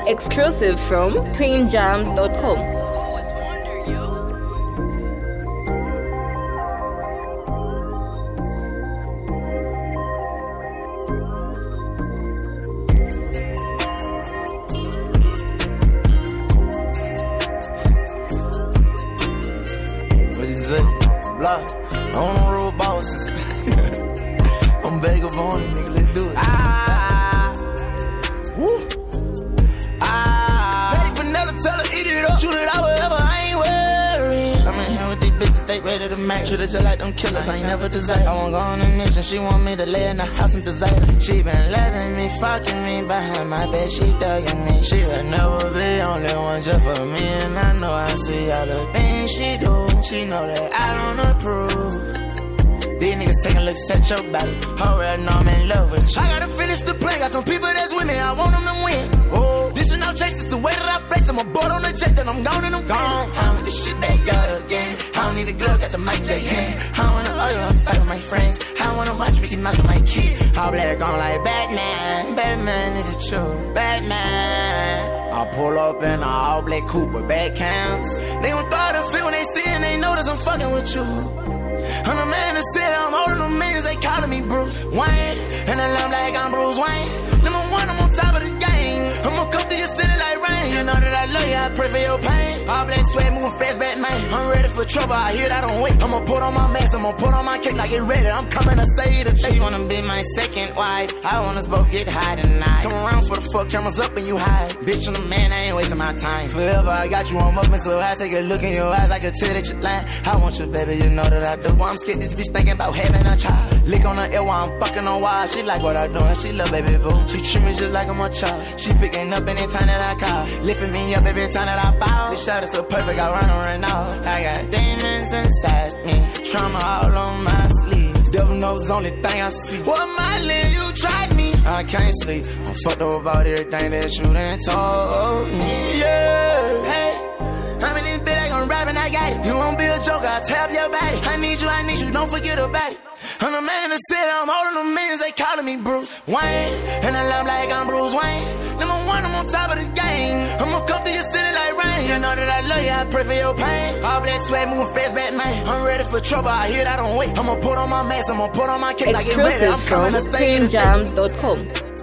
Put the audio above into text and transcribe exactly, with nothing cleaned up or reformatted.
Exclusive from queen jams dot com. What you say? Blah. I'm on the road bosses. I'm vagabond, nigga, let's do it. Ah, woo. Ah, Patty Vanilla, tell her, eat it up, shoot it out wherever, I ain't worried. I'm in here with these bitches, they ready to match. Treat it just like them killers, I ain't never desire. I won't go on a mission, she want me to lay in the house and desire. She been loving me, fucking me, behind my bed, she thugging me. She will never be only one just for me, and I know I see all the things she do. She know that I don't approve. These niggas taking looks at your body. Already know I'm in love with you. I gotta finish the play. Got some people that's with me. I want them to win. Oh, this is no chase. It's the way that I flex. I'm a board on the jet. Then I'm gone and I'm gone. I with the shit they got again. I don't need a glove. Got the mic J hand. I don't wanna argue. I'm fight with my friends. I wanna watch me get mouse with my kids. All black on like Batman. Batman, is it true? Batman. I pull up in an all black coupe with bad cams. They gon' throw the fit when they see and they notice I'm fucking with you. I'm the man that said I'm holding them millions, they calling me Bruce Wayne. And I love like I'm Bruce Wayne. Number one, I'm on top of the game. I'ma come through your city like rain. You know that I love you, I pray for your pain. All black sweat, moving fast, Batman. I'm ready for trouble, I hear that I don't wait. I'ma put on my mask, I'ma put on my cake like it ready. I'm coming to say the She wanna be my second wife. I want us both get high tonight. Come around for the fuck, cameras up and you hide. Bitch, I'm a man, I ain't wasting my time. Forever, I got you, I'm up and so I take a look in your eyes. I can tell that you're lying. I want you, baby, you know that I do. I'm scared this bitch thinking about having a child. Lick on her ear while I'm fucking on wild. She like what I do and she love baby boo. She treat me just like I'm a child. She picking up anytime that I call. Lifting me up every time that I bow. This shot is so perfect, I run her right now. I got demons inside me. Trauma all on my sleeves. Devil knows the only thing I see. What my live, you tried me. I can't sleep. I'm fucked up about everything that you done told me. Yeah. Hey. I'm in this bed, I gon' rap and I got it. You won't be a joker, I'll tap your body. I need you, I need you, don't forget about it. I'm the man that said I'm holding them millions, they calling me Bruce Wayne. And I love like I'm Bruce Wayne. Number one, I'm on top of the game. I'ma come through your city like rain. You know that I love you, I pray for your pain. All black sweat, moving fast, Batman. I'm ready for trouble, I hear that I don't wait. I'ma put on my mask, I'ma put on my cake like it ready. I'm coming to say queen jams dot com.